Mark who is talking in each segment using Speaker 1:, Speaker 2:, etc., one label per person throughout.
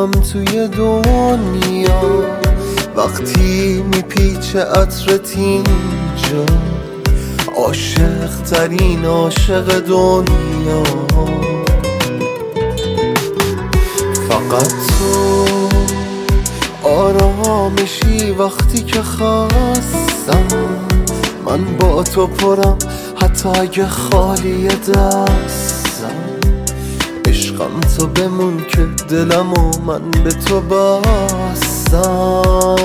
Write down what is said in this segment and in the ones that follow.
Speaker 1: میمونم توی دنیا وقتی میپیچه عطرت اینجا، عاشق ترین عاشق دنیا. فقط تو آرامشی وقتی که خستم، من با تو پرم حتی اگه خالی دستم. عشقم تو بمون که دلمو من به تو بستم.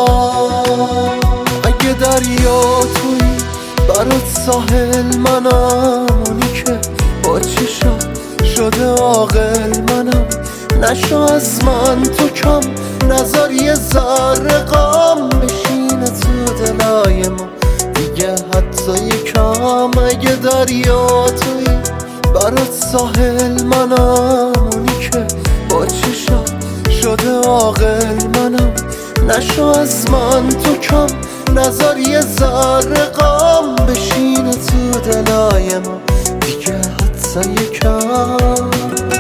Speaker 1: اگه دریا توی برات ساحل منم، اونی که با چشات شده عاقل منم. نشو از من تو کم، نذار یه ذره غم بشینه تو دلای ما دیگه حتی یکم. اگه دریا توی برات ساحل منم، اونی که با چشات شده عاقل منم. نشو از من تو کم، نذار یه ذره غم بشینه تو دلای ما دیگه حتی یکم.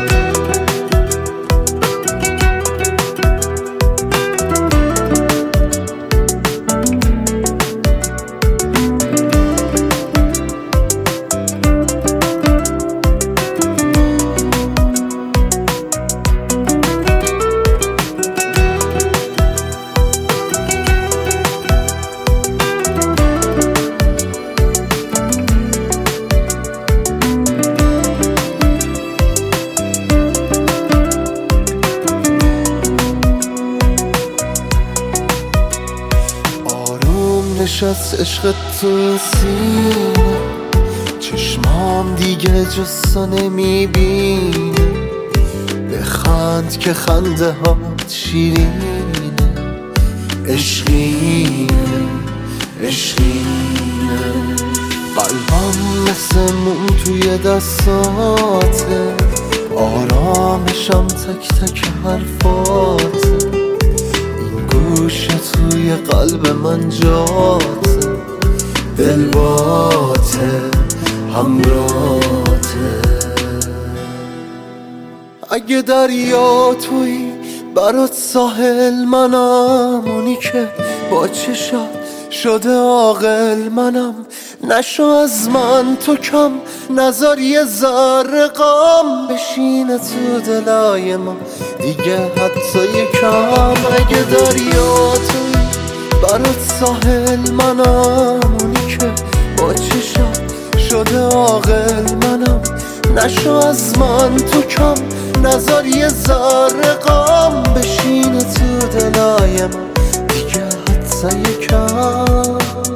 Speaker 1: نشست عشقت تو این سینه، چشمام دیگه جسا نمیبینه. بخند که خنده هات شیرینه، عشقینه عشقینه. قلبم مثل موم توی دستاته، آرامشم تک تک حرفاته. گوشه توی قلب من جاته، دل باته همراته. اگه دریا توی برات ساحل منم، اونی که با چشات شده عاقل منم. نشو از من تو کم، نذار یه ذره غم بشینه تو دلای ما دیگه حتی یکم. اگه دریا توی برات ساحل منم، اونی که با چشات شده عاقل منم. نشو از من تو کم، نذار یه ذره غم بشینه تو دلای ما دیگه حتی یکم.